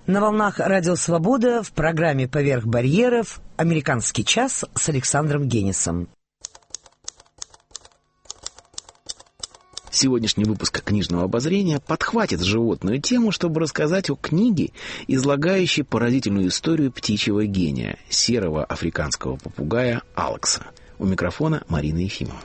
На волнах Радио Свобода в программе «Поверх барьеров» «Американский час» с Александром Генисом. Сегодняшний выпуск книжного обозрения подхватит животную тему, чтобы рассказать о книге, излагающей поразительную историю птичьего гения, серого африканского попугая Алекса. У микрофона Марина Ефимова.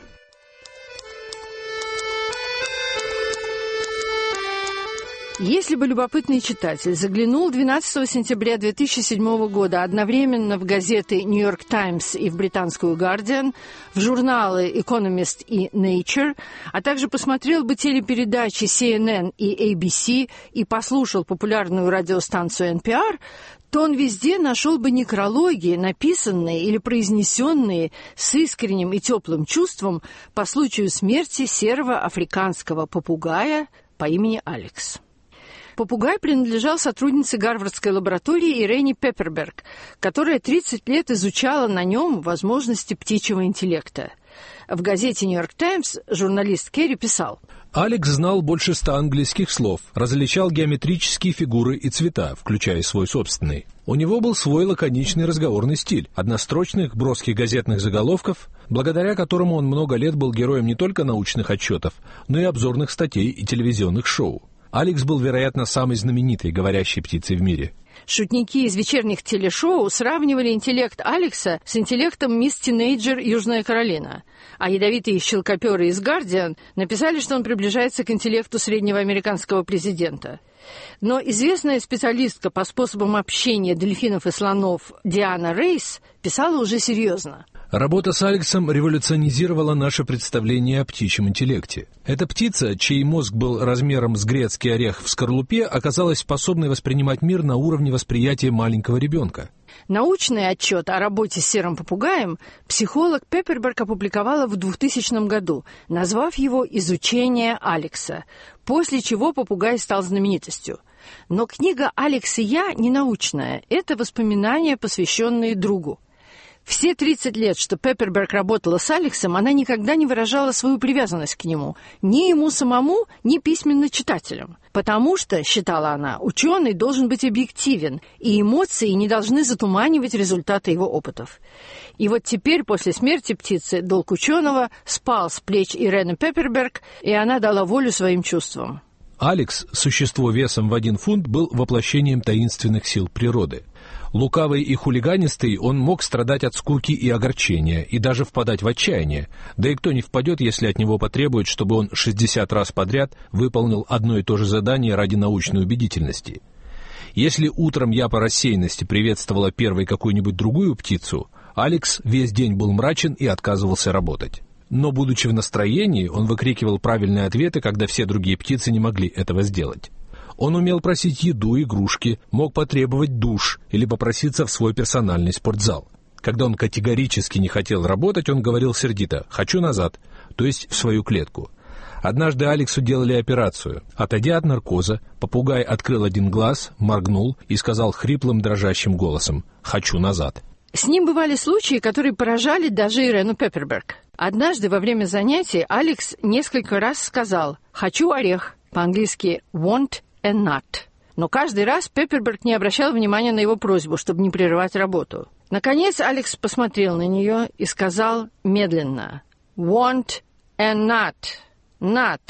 Если бы любопытный читатель заглянул 12 сентября 2007 года одновременно в газеты «Нью Йорк Таймс» и в британскую «Гардиан», в журналы «Экономист» и «Nature», а также посмотрел бы телепередачи CNN и ABC и послушал популярную радиостанцию NPR, то он везде нашел бы некрологи, написанные или произнесенные с искренним и теплым чувством по случаю смерти серого африканского попугая по имени Алекс. Попугай принадлежал сотруднице Гарвардской лаборатории Ирене Пепперберг, которая 30 лет изучала на нем возможности птичьего интеллекта. В газете «Нью Йорк Таймс» журналист Керри писал: Алекс знал больше 100 английских слов, различал геометрические фигуры и цвета, включая свой собственный. У него был свой лаконичный разговорный стиль, однострочных броских газетных заголовков, благодаря которому он много лет был героем не только научных отчетов, но и обзорных статей и телевизионных шоу. Алекс был, вероятно, самой знаменитой говорящей птицей в мире. Шутники из вечерних телешоу сравнивали интеллект Алекса с интеллектом мисс Тинейджер Южная Каролина, а ядовитые щелкоперы из «Гардиан» написали, что он приближается к интеллекту среднего американского президента. Но известная специалистка по способам общения дельфинов и слонов Диана Рейс писала уже серьезно. Работа с Алексом революционизировала наше представление о птичьем интеллекте. Эта птица, чей мозг был размером с грецкий орех в скорлупе, оказалась способной воспринимать мир на уровне восприятия маленького ребенка. Научный отчет о работе с серым попугаем психолог Пепперберг опубликовала в 2000 году, назвав его «Изучение Алекса», после чего попугай стал знаменитостью. Но книга «Алекс и я» не научная, это воспоминания, посвященные другу. Все 30 лет, что Пепперберг работала с Алексом, она никогда не выражала свою привязанность к нему, ни ему самому, ни письменно читателям. Потому что, считала она, ученый должен быть объективен, и эмоции не должны затуманивать результаты его опытов. И вот теперь, после смерти птицы, долг ученого спал с плеч Ирены Пепперберг, и она дала волю своим чувствам. Алекс, существо весом в 1 фунт, был воплощением таинственных сил природы. Лукавый и хулиганистый, он мог страдать от скуки и огорчения, и даже впадать в отчаяние. Да и кто не впадет, если от него потребуют, чтобы он 60 раз подряд выполнил одно и то же задание ради научной убедительности. Если утром я по рассеянности приветствовала первой какую-нибудь другую птицу, Алекс весь день был мрачен и отказывался работать. Но, будучи в настроении, он выкрикивал правильные ответы, когда все другие птицы не могли этого сделать. Он умел просить еду, игрушки, мог потребовать душ или попроситься в свой персональный спортзал. Когда он категорически не хотел работать, он говорил сердито «хочу назад», то есть в свою клетку. Однажды Алексу делали операцию. Отойдя от наркоза, попугай открыл 1 глаз, моргнул и сказал хриплым дрожащим голосом «хочу назад». С ним бывали случаи, которые поражали даже Ирену Пепперберг. Однажды во время занятий Алекс несколько раз сказал «хочу орех», по-английски «want and not». Но каждый раз Пепперберг не обращал внимания на его просьбу, чтобы не прерывать работу. Наконец Алекс посмотрел на нее и сказал медленно «want and not, not,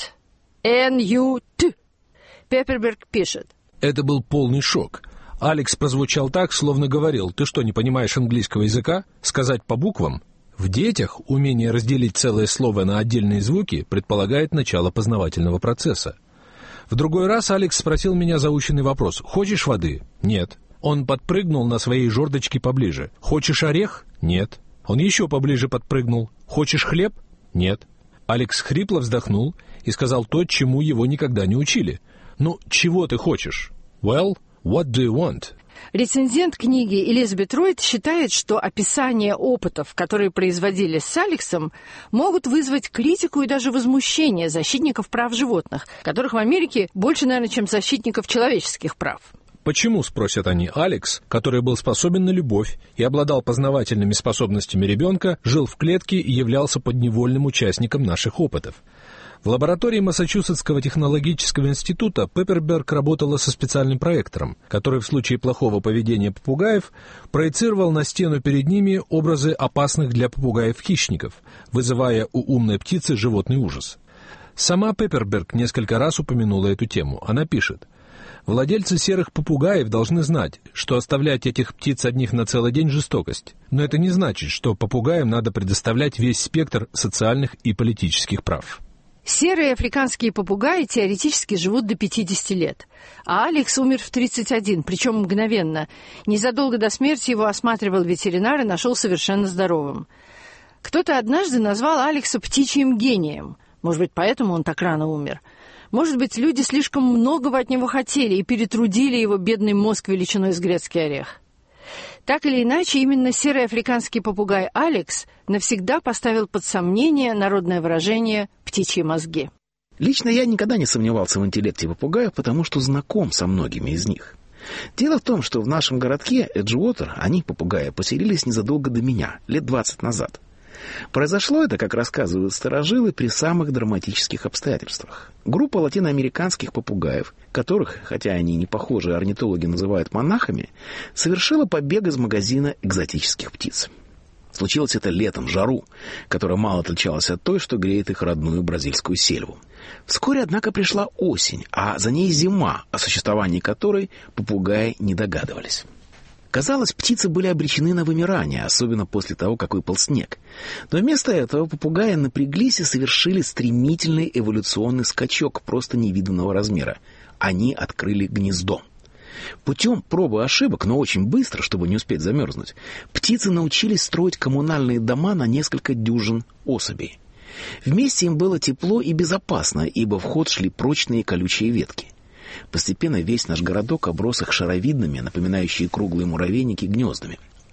N-U-T». Пепперберг пишет: Это был полный шок. Алекс прозвучал так, словно говорил: «Ты что, не понимаешь английского языка? Сказать по буквам?» В детях умение разделить целое слово на отдельные звуки предполагает начало познавательного процесса. В другой раз Алекс спросил меня заученный вопрос: «Хочешь воды?» «Нет». Он подпрыгнул на своей жердочке поближе. «Хочешь орех?» «Нет». Он еще поближе подпрыгнул. «Хочешь хлеб?» «Нет». Алекс хрипло вздохнул и сказал то, чему его никогда не учили. «Ну, чего ты хочешь?» «Well, what do you want?» Рецензент книги Элизабет Ройт считает, что описания опытов, которые производились с Алексом, могут вызвать критику и даже возмущение защитников прав животных, которых в Америке больше, наверное, чем защитников человеческих прав. Почему, спросят они, Алекс, который был способен на любовь и обладал познавательными способностями ребенка, жил в клетке и являлся подневольным участником наших опытов? В лаборатории Массачусетского технологического института Пепперберг работала со специальным проектором, который в случае плохого поведения попугаев проецировал на стену перед ними образы опасных для попугаев хищников, вызывая у умной птицы животный ужас. Сама Пепперберг несколько раз упомянула эту тему. Она пишет: «Владельцы серых попугаев должны знать, что оставлять этих птиц одних на целый день – жестокость. Но это не значит, что попугаям надо предоставлять весь спектр социальных и политических прав». Серые африканские попугаи теоретически живут до 50 лет, а Алекс умер в 31, причем мгновенно. Незадолго до смерти его осматривал ветеринар и нашел совершенно здоровым. Кто-то однажды назвал Алекса птичьим гением. Может быть, поэтому он так рано умер. Может быть, люди слишком многого от него хотели и перетрудили его бедный мозг величиной с грецкий орех. Так или иначе, именно серый африканский попугай Алекс навсегда поставил под сомнение народное выражение «птичьи мозги». Лично я никогда не сомневался в интеллекте попугаев, потому что знаком со многими из них. Дело в том, что в нашем городке Эджуотер они, попугаи, поселились незадолго до меня, лет 20 назад. Произошло это, как рассказывают старожилы, при самых драматических обстоятельствах. Группа латиноамериканских попугаев, которых, хотя они не похожие, орнитологи называют монахами, совершила побег из магазина экзотических птиц. Случилось это летом, в жару, которая мало отличалась от той, что греет их родную бразильскую сельву. Вскоре, однако, пришла осень, а за ней зима, о существовании которой попугаи не догадывались. Казалось, птицы были обречены на вымирание, особенно после того, как выпал снег. Но вместо этого попугаи напряглись и совершили стремительный эволюционный скачок просто невиданного размера. Они открыли гнездо. Путем проб и ошибок, но очень быстро, чтобы не успеть замерзнуть, птицы научились строить коммунальные дома на несколько дюжин особей. Вместе им было тепло и безопасно, ибо в ход шли прочные колючие ветки. Постепенно весь наш городок оброс их шаровидными, напоминающие круглые муравейники, гнездами.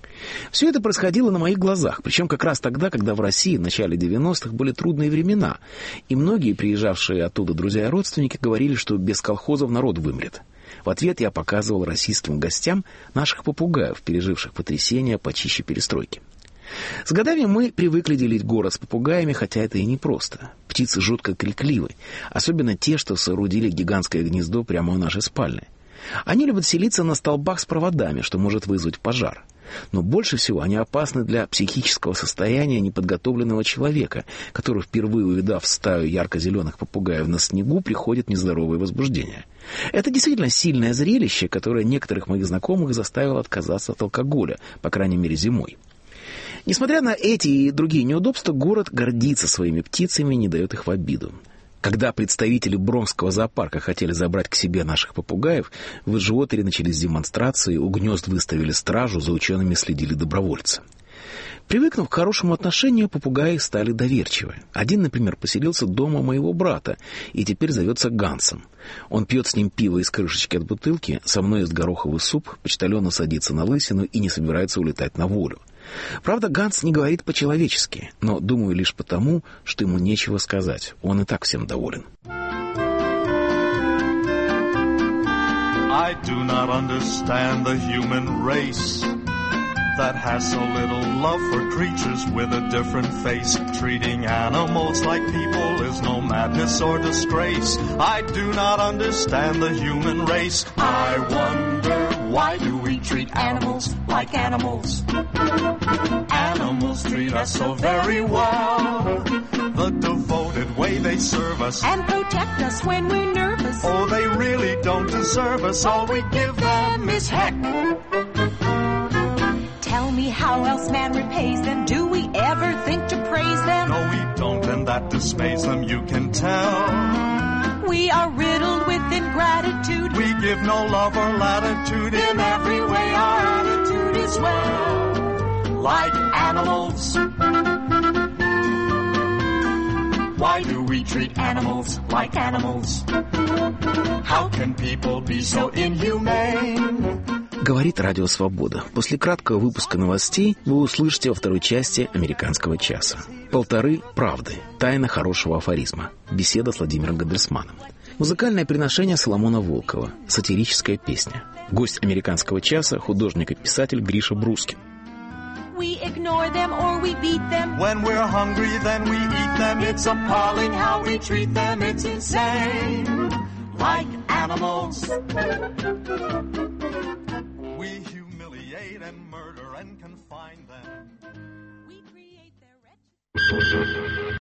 Все это происходило на моих глазах, причем как раз тогда, когда в России в начале 90-х были трудные времена, и многие приезжавшие оттуда друзья и родственники говорили, что без колхозов народ вымрет. В ответ я показывал российским гостям наших попугаев, переживших потрясения почище перестройки. С годами мы привыкли делить город с попугаями, хотя это и непросто. Птицы жутко крикливы, особенно те, что соорудили гигантское гнездо прямо у нашей спальни. Они любят селиться на столбах с проводами, что может вызвать пожар. Но больше всего они опасны для психического состояния неподготовленного человека, который, впервые увидав стаю ярко-зеленых попугаев на снегу, приходит в нездоровое возбуждение. Это действительно сильное зрелище, которое некоторых моих знакомых заставило отказаться от алкоголя, по крайней мере зимой. Несмотря на эти и другие неудобства, город гордится своими птицами и не дает их в обиду. Когда представители Бронкского зоопарка хотели забрать к себе наших попугаев, в Эджуотере начались демонстрации, у гнезд выставили стражу, за учеными следили добровольцы. Привыкнув к хорошему отношению, попугаи стали доверчивы. Один, например, поселился дома моего брата и теперь зовется Гансом. Он пьет с ним пиво из крышечки от бутылки, со мной ест гороховый суп, почтальонно садится на лысину и не собирается улетать на волю. Правда, Ганс не говорит по-человечески, но, думаю, лишь потому, что ему нечего сказать. Он и так всем доволен. I do not understand the human race that has so little love for creatures with a different face. Treating animals like people is no madness or disgrace. I do not understand the human race. I wonder, why do we treat animals like animals? Animals treat us so very well. The devoted way they serve us and protect us when we're nervous. Oh, they really don't deserve us. All we give them is heck. Tell me how else man repays them. Do we ever think to praise them? No, we don't, and that dismays them, you can tell. We are riddled with ingratitude. We give no love or latitude. In every way our attitude is well, like animals. Why do we treat animals like animals? How can people be so inhumane? Говорит Радио Свобода. После краткого выпуска новостей вы услышите во второй части «Американского часа». Полторы правды. Тайна хорошего афоризма. Беседа с Владимиром Гандельсманом. Музыкальное приношение Соломона Волкова. Сатирическая песня. Гость «Американского часа» — художник и писатель Гриша Брускин. we ignore them or we beat them. When we're hungry, then we eat them. It's appalling how we treat them. It's insane. Like animals, we humiliate and murder and confine them. We create their